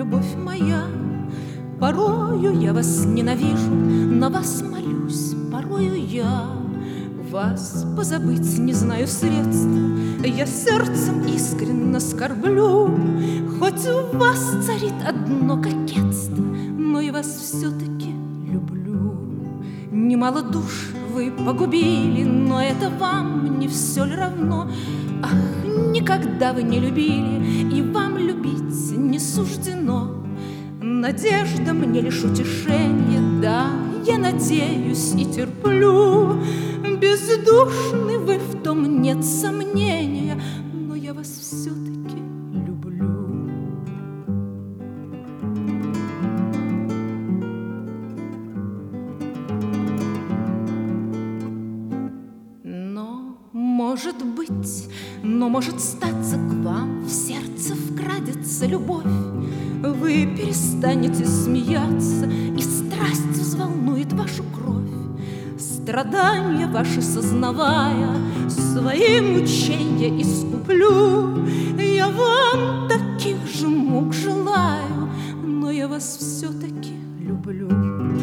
любовь моя. Порою я вас ненавижу, на вас молюсь, порою я. Вас позабыть не знаю средств, я сердцем искренне скорблю. Хоть у вас царит одно кокетство, но я вас все-таки люблю. Немало душ вы погубили, но это вам не все ли равно? Ах, никогда вы не любили, и вам любить не суждено. Надежда мне лишь утешение, да, я надеюсь и терплю. Бездушны вы, в том нет сомнения, но я вас все-таки люблю. Но, может быть, может статься, к вам в сердце вкрадется любовь. Вы перестанете смеяться, и страсть взволнует вашу кровь. Страдания ваши сознавая, свои мучения искуплю. Я вам таких же мук желаю, но я вас все-таки люблю.